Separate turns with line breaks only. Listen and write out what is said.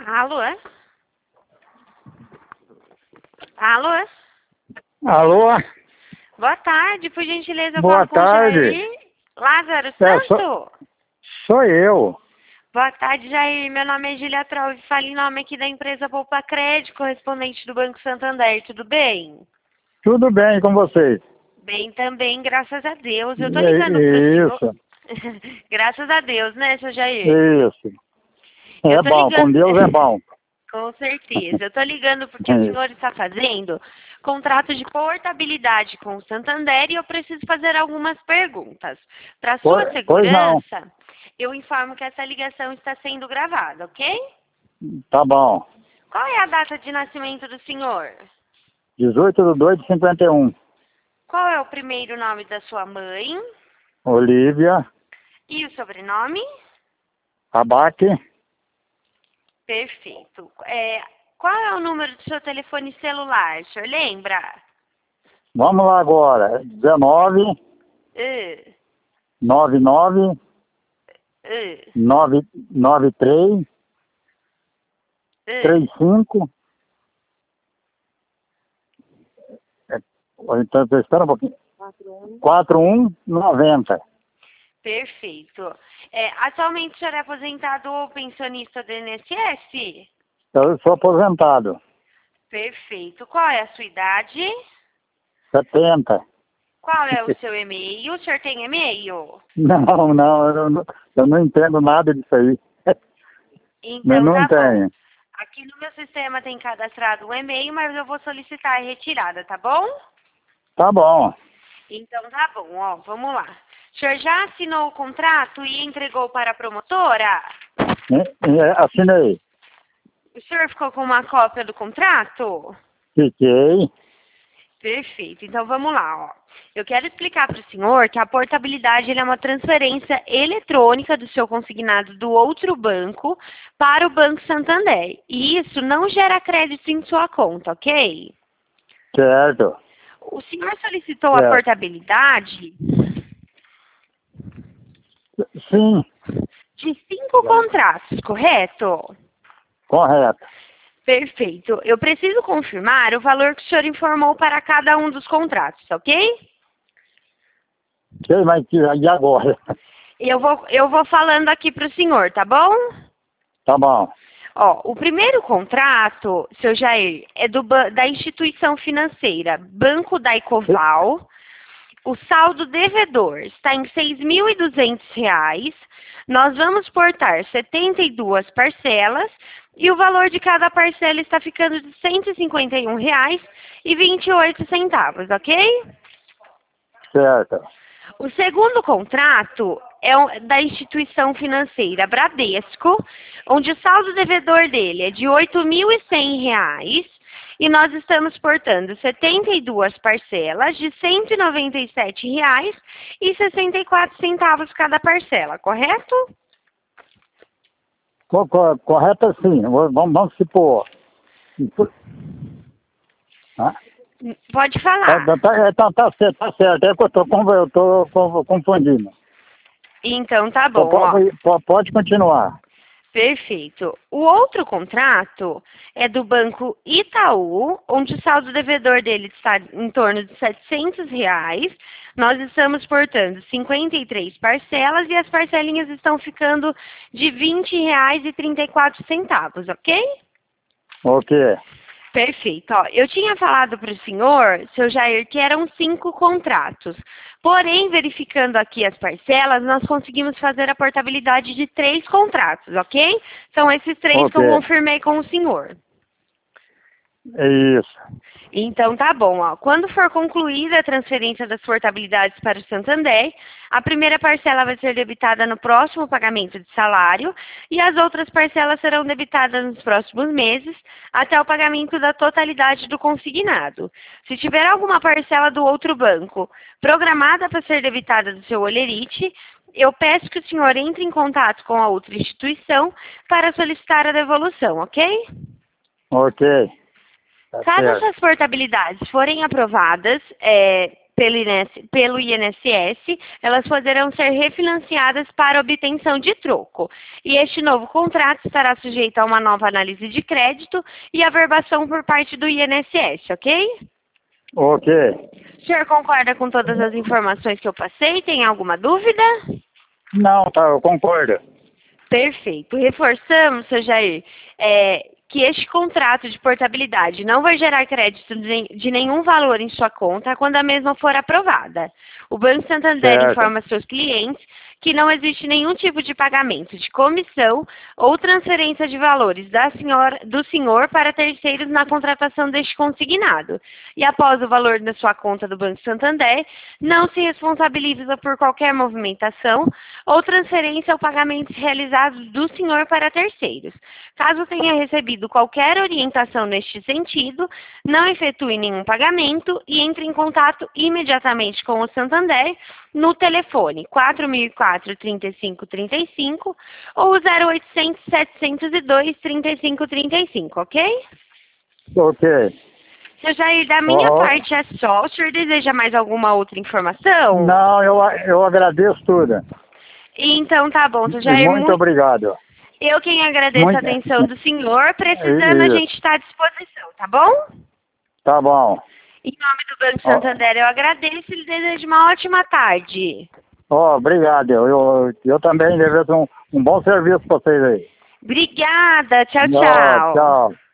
Alô? Alô?
Alô?
Boa tarde, por gentileza, eu
Boa
falo com o
tarde.
Jair Lázaro
É,
Santo.
sou eu.
Boa tarde, Jair. Meu nome é Gilia Trauve, falo em nome aqui da empresa Poupa Crédito, correspondente do Banco Santander. Tudo bem?
Tudo bem com vocês?
Bem também, graças a Deus. Eu tô ligando pro senhor...
Isso,
Graças a Deus, né, seu Jair?
isso.
Eu
É
tô
bom, com
ligando...
Deus é bom.
Com certeza. Eu tô ligando porque o senhor está fazendo contrato de portabilidade com o Santander e eu preciso fazer algumas perguntas. Para sua
Pois não,
segurança, eu informo que essa ligação está sendo gravada, ok?
tá bom.
Qual é a data de nascimento do senhor?
18/2/51.
Qual é o primeiro nome da sua mãe?
Olívia,
E o sobrenome?
Abaque,
Perfeito. Qual é o número do seu telefone celular? O senhor lembra?
vamos lá agora. 19
Uh,
99
uh,
993
uh.
35. Então, espera um pouquinho. 4190.
Perfeito. Atualmente o senhor é aposentado ou pensionista do INSS?
Eu sou aposentado.
Perfeito. Qual é a sua idade?
70.
Qual é o seu e-mail? O senhor tem e-mail?
Não, eu não entendo nada disso aí. Eu
Então
não
tá bom.
tenho.
Aqui no meu sistema tem cadastrado um e-mail, mas eu vou solicitar a retirada, tá bom?
Tá bom.
Então tá bom, ó, vamos lá. O senhor já assinou o contrato e entregou para a promotora?
Assinei.
O senhor ficou com uma cópia do contrato?
Fiquei.
Perfeito. Então vamos lá, ó. Eu quero explicar para o senhor que a portabilidade é uma transferência eletrônica do seu consignado do outro banco para o Banco Santander. E isso não gera crédito em sua conta, ok?
Certo.
O senhor solicitou a
Certo.
portabilidade
Sim,
de 5 contratos, correto?
correto.
Perfeito. Eu preciso confirmar o valor que o senhor informou para cada um dos contratos, ok?
Sei, mas e agora?
Eu vou falando aqui para o senhor, tá bom?
Tá bom.
Ó, o primeiro contrato, seu Jair, é da instituição financeira Banco da Ecoval. O saldo devedor está em R$ 6.200. Nós vamos portar 72 parcelas e o valor de cada parcela está ficando de R$ 151,28, ok?
Certo.
O segundo contrato é da instituição financeira Bradesco, onde o saldo devedor dele é de R$ 8.100 e nós estamos portando 72 parcelas de R$ 197,64 cada parcela, correto?
Correto sim. Vamos supor. Ah,
Pode falar.
tá certo, tá certo. É que eu tô confundindo.
Então tá bom, ó.
Pode continuar.
Perfeito. O outro contrato é do Banco Itaú, onde o saldo devedor dele está em torno de R$ 700. Nós estamos portando 53 parcelas e as parcelinhas estão ficando de R$ 20,34, ok?
Ok.
Perfeito. Ó, eu tinha falado para o senhor, seu Jair, que eram 5 contratos. Porém, verificando aqui as parcelas, nós conseguimos fazer a portabilidade de 3 contratos, ok? São esses 3 que eu
Ok.
confirmei com o senhor.
É isso.
Então tá bom, ó. Quando for concluída a transferência das portabilidades para o Santander, a primeira parcela vai ser debitada no próximo pagamento de salário e as outras parcelas serão debitadas nos próximos meses até o pagamento da totalidade do consignado. Se tiver alguma parcela do outro banco programada para ser debitada do seu Olerite, eu peço que o senhor entre em contato com a outra instituição para solicitar a devolução, ok?
Ok. Tá
Caso
certo.
essas portabilidades forem aprovadas, pelo INSS, elas poderão ser refinanciadas para obtenção de troco. E este novo contrato estará sujeito a uma nova análise de crédito e averbação por parte do INSS, ok?
Ok.
O senhor concorda com todas as informações que eu passei? Tem alguma dúvida?
Não, tá, eu concordo.
Perfeito. Reforçamos, seu Jair, que este contrato de portabilidade não vai gerar crédito de nenhum valor em sua conta quando a mesma for aprovada. O Banco Santander
Certo.
informa seus clientes que não existe nenhum tipo de pagamento de comissão ou transferência de valores do senhor para terceiros na contratação deste consignado. E após o valor da sua conta do Banco Santander, não se responsabiliza por qualquer movimentação ou transferência ou pagamentos realizados do senhor para terceiros. Caso tenha recebido qualquer orientação neste sentido, não efetue nenhum pagamento e entre em contato imediatamente com o Santander no telefone 4004-3535 ou 0800-702-3535, ok?
Ok.
Seu Jair, da minha parte é só. O senhor deseja mais alguma outra informação?
Não, eu agradeço tudo.
Então tá bom, seu
E
Jair.
muito obrigado.
Eu quem agradeço
Muito...
a atenção do senhor. Precisando, a gente está à disposição, tá bom?
Tá bom.
Em nome do Banco Santander, eu agradeço e lhe desejo uma ótima tarde.
Obrigado. Eu também desejo um bom serviço para vocês aí.
Obrigada. Tchau, tchau.
Tchau.